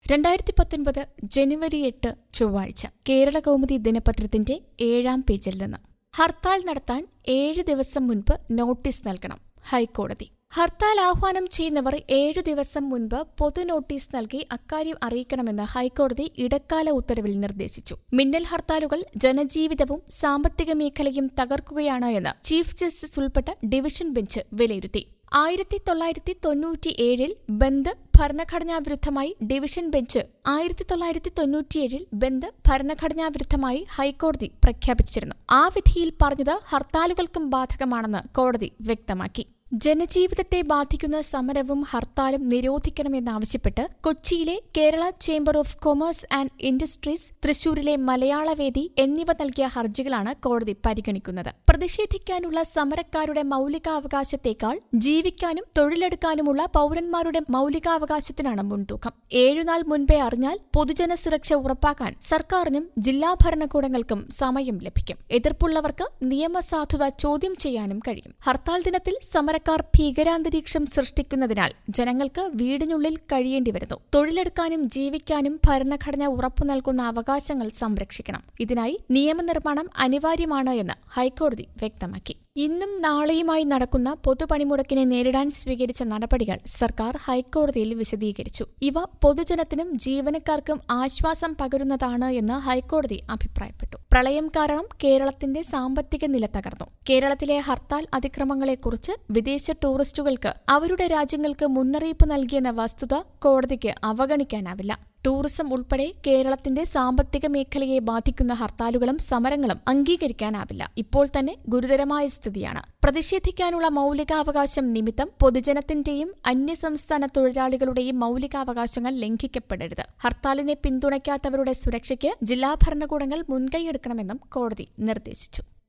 2019 ജനുവരി 8 ചൊവ്വാഴ്ച കേരള കൗമുദി ദിനപത്രത്തിന്റെ 7-ാം പേജിൽ നിന്ന് ഹർത്താൽ നടത്താൻ 7 ദിവസം മുൻപ് നോട്ടീസ് നൽകണം ഹൈക്കോടതി. ഹർത്താൽ ആഹ്വാനം ചെയ്യുന്നവർ 7 ദിവസം മുൻപ് പൊതു നോട്ടീസ് നൽകി അക്കാര്യം അറിയിക്കണമെന്ന് ഹൈക്കോടതി ഇടക്കാല ഉത്തരവിൽ നിർദ്ദേശിച്ചു. മിന്നൽ ഹർത്താലുകൾ ജനജീവിതവും സാമ്പത്തിക മേഖലയും തകർക്കുകയാണ് എന്ന് ചീഫ് ജസ്റ്റിസ് ഉൾപ്പെട്ട ഡിവിഷൻ ബെഞ്ച് വിലയിരുത്തി. 1997 ബന്ദ് ഭരണഘടനാവിരുദ്ധമായി ഡിവിഷൻ ബെഞ്ച് 1997 ബന്ദ് ഭരണഘടനാവിരുദ്ധമായി ഹൈക്കോടതി പ്രഖ്യാപിച്ചിരുന്നു. ആ വിധിയിൽ പറഞ്ഞത് ഹർത്താലുകൾക്കും ബാധകമാണെന്ന് കോടതി വ്യക്തമാക്കി. ജനജീവിതത്തെ ബാധിക്കുന്ന സമരവും ഹർത്താലും നിരോധിക്കണമെന്നാവശ്യപ്പെട്ട് കൊച്ചിയിലെ Kerala Chamber of Commerce and Industries, തൃശൂരിലെ മലയാളവേദി എന്നിവ നൽകിയ ഹർജികളാണ് കോടതി പരിഗണിക്കുന്നത്. പ്രതിഷേധിക്കാനുള്ള സമരക്കാരുടെ മൌലികാവകാശത്തേക്കാൾ ജീവിക്കാനും തൊഴിലെടുക്കാനുമുള്ള പൌരന്മാരുടെ മൌലികാവകാശത്തിനാണ് മുൻതൂക്കം. 7 നാൾ മുൻപേ അറിഞ്ഞാൽ പൊതുജന സുരക്ഷ ഉറപ്പാക്കാൻ സർക്കാരിനും ജില്ലാ ഭരണകൂടങ്ങൾക്കും സമയം ലഭിക്കും. എതിർപ്പുള്ളവർക്ക് നിയമസാധുത ചോദ്യം ചെയ്യാനും കഴിയും. ഹർത്താൽ ദിനത്തിൽ സമരക്കാർ ഭീകരാന്തരീക്ഷം സൃഷ്ടിക്കുന്നതിനാൽ ജനങ്ങൾക്ക് വീടിനുള്ളിൽ കഴിയേണ്ടി വരുന്നു. തൊഴിലെടുക്കാനും ജീവിക്കാനും ഭരണഘടന ഉറപ്പു നൽകുന്ന അവകാശങ്ങൾ സംരക്ഷിക്കണം. ഇതിനായി നിയമനിർമ്മാണം അനിവാര്യമാണ് എന്ന് ഹൈക്കോടതി വ്യക്തമാക്കി. ഇന്നും നാളെയുമായി നടക്കുന്ന പൊതുപണിമുടക്കിനെ നേരിടാൻ സ്വീകരിച്ച നടപടികൾ സർക്കാർ ഹൈക്കോടതിയിൽ വിശദീകരിച്ചു. ഇവ പൊതുജനത്തിനും ജീവനക്കാർക്കും ആശ്വാസം പകരുന്നതാണ് എന്ന് ഹൈക്കോടതി അഭിപ്രായപ്പെട്ടു. പ്രളയം കാരണം കേരളത്തിന്റെ സാമ്പത്തിക നില തകർന്നു. കേരളത്തിലെ ഹർത്താൽ അതിക്രമങ്ങളെക്കുറിച്ച് വിദേശ ടൂറിസ്റ്റുകൾക്ക് അവരുടെ രാജ്യങ്ങൾക്ക് മുന്നറിയിപ്പ് നൽകിയെന്ന വസ്തുത കോടതിക്ക് അവഗണിക്കാനാവില്ല. ടൂറിസം ഉൾപ്പെടെ കേരളത്തിന്റെ സാമ്പത്തിക മേഖലയെ ബാധിക്കുന്ന ഹർത്താലുകളും സമരങ്ങളും അംഗീകരിക്കാനാവില്ല. ഇപ്പോൾ തന്നെ ഗുരുതരമായ സ്ഥിതിയാണ്. പ്രതിഷേധിക്കാനുള്ള മൌലികാവകാശം നിമിത്തം പൊതുജനത്തിന്റെയും അന്യസംസ്ഥാന തൊഴിലാളികളുടെയും മൌലികാവകാശങ്ങൾ ലംഘിക്കപ്പെടരുത്. ഹർത്താലിനെ പിന്തുണയ്ക്കാത്തവരുടെ സുരക്ഷയ്ക്ക് ജില്ലാ ഭരണകൂടങ്ങൾ മുൻകൈയെടുക്കണമെന്നും കോടതി നിർദ്ദേശിച്ചു.